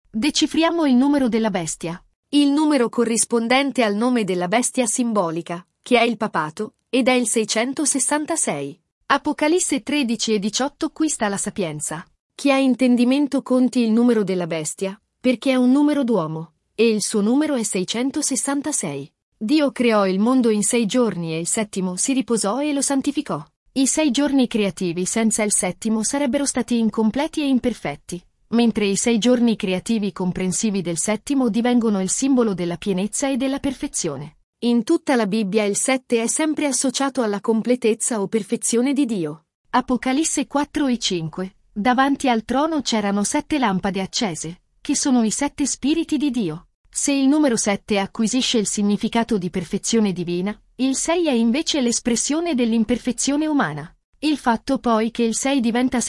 Decifriamo il numero della bestia. Il numero corrispondente al nome della bestia simbolica, che è il papato, ed è il 666. Apocalisse 13 e 18. Qui sta la sapienza. Chi ha intendimento conti il numero della bestia, perché è un numero d'uomo, e il suo numero è 666. Dio creò il mondo in 6 giorni e il settimo si riposò e lo santificò. I 6 giorni creativi senza il settimo sarebbero stati incompleti e imperfetti, mentre i 6 giorni creativi comprensivi del settimo divengono il simbolo della pienezza e della perfezione. In tutta la Bibbia il 7 è sempre associato alla completezza o perfezione di Dio. Apocalisse 4 e 5. Davanti al trono c'erano 7 lampade accese, che sono i 7 spiriti di Dio. Se il numero 7 acquisisce il significato di perfezione divina, il 6 è invece l'espressione dell'imperfezione umana. Il fatto poi che il 6 diventa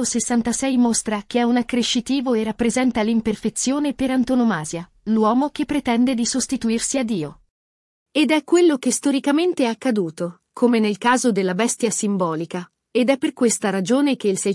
666 mostra che è un accrescitivo e rappresenta l'imperfezione per antonomasia, l'uomo che pretende di sostituirsi a Dio. Ed è quello che storicamente è accaduto, come nel caso della bestia simbolica, ed è per questa ragione che il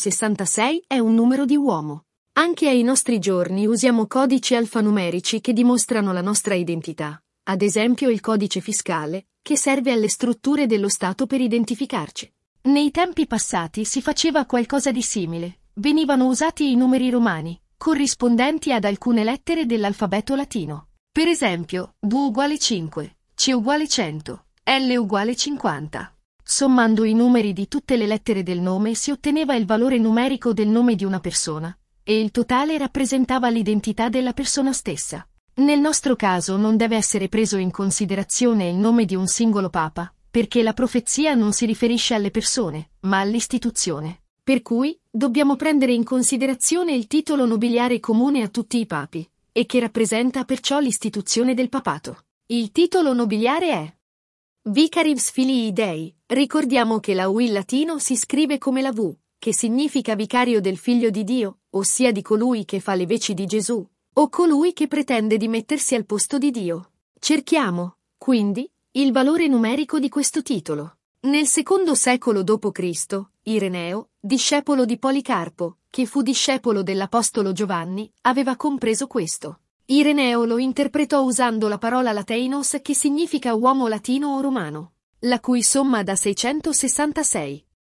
666 è un numero di uomo. Anche ai nostri giorni usiamo codici alfanumerici che dimostrano la nostra identità, ad esempio il codice fiscale, che serve alle strutture dello Stato per identificarci. Nei tempi passati si faceva qualcosa di simile, venivano usati i numeri romani, corrispondenti ad alcune lettere dell'alfabeto latino. Per esempio, 2 uguale 5, C uguale 100, L uguale 50. Sommando i numeri di tutte le lettere del nome si otteneva il valore numerico del nome di una persona, e il totale rappresentava l'identità della persona stessa. Nel nostro caso non deve essere preso in considerazione il nome di un singolo papa, perché la profezia non si riferisce alle persone, ma all'istituzione. Per cui, dobbiamo prendere in considerazione il titolo nobiliare comune a tutti i papi, e che rappresenta perciò l'istituzione del papato. Il titolo nobiliare è Vicarius Filii Dei. Ricordiamo che la U in latino si scrive come la V, che significa vicario del Figlio di Dio, ossia di colui che fa le veci di Gesù, o colui che pretende di mettersi al posto di Dio. Cerchiamo, quindi, il valore numerico di questo titolo. Nel secondo secolo d.C., Ireneo, discepolo di Policarpo, che fu discepolo dell'apostolo Giovanni, aveva compreso questo. Ireneo lo interpretò usando la parola lateinos che significa uomo latino o romano, la cui somma dà 666.